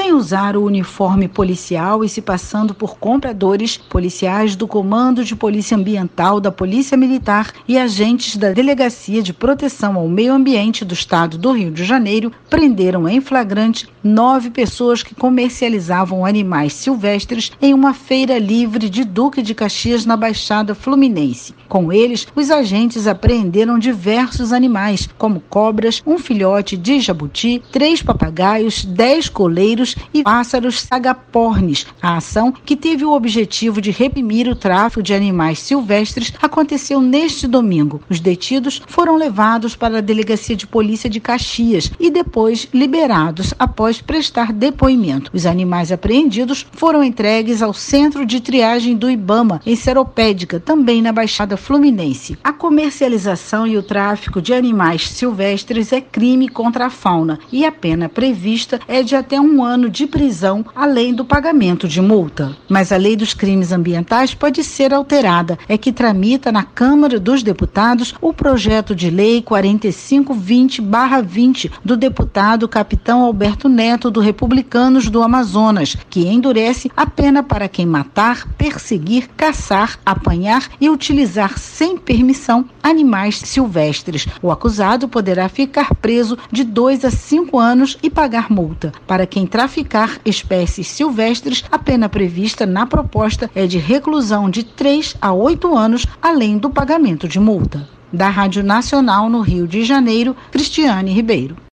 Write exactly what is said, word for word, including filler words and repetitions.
sem usar o uniforme policial e se passando por compradores, policiais do Comando de Polícia Ambiental da Polícia Militar e agentes da Delegacia de Proteção ao Meio Ambiente do Estado do Rio de Janeiro prenderam em flagrante nove pessoas que comercializavam animais silvestres em uma feira livre de Duque de Caxias, na Baixada Fluminense. Com eles, os agentes apreenderam diversos animais, como cobras, um filhote de jabuti, três papagaios, dez coleiros e pássaros sagapornis. A ação, que teve o objetivo de reprimir o tráfico de animais silvestres, aconteceu neste domingo. Os detidos foram levados para a Delegacia de Polícia de Caxias e depois liberados após prestar depoimento. Os animais apreendidos foram entregues ao Centro de Triagem do Ibama, em Seropédica, também na Baixada Fluminense. A comercialização e o tráfico de animais silvestres é crime contra a fauna e a pena prevista é de até um ano de prisão, além do pagamento de multa. Mas a Lei dos Crimes Ambientais pode ser alterada. É que tramita na Câmara dos Deputados o projeto de lei quarenta e cinco vinte barra vinte do deputado Capitão Alberto Neto, do Republicanos do Amazonas, que endurece a pena para quem matar, perseguir, caçar, apanhar e utilizar sem permissão animais silvestres. O acusado poderá ficar preso de dois a cinco anos e pagar multa. Para quem traficar espécies silvestres, a pena prevista na proposta é de reclusão de três a oito anos, além do pagamento de multa. Da Rádio Nacional no Rio de Janeiro, Cristiane Ribeiro.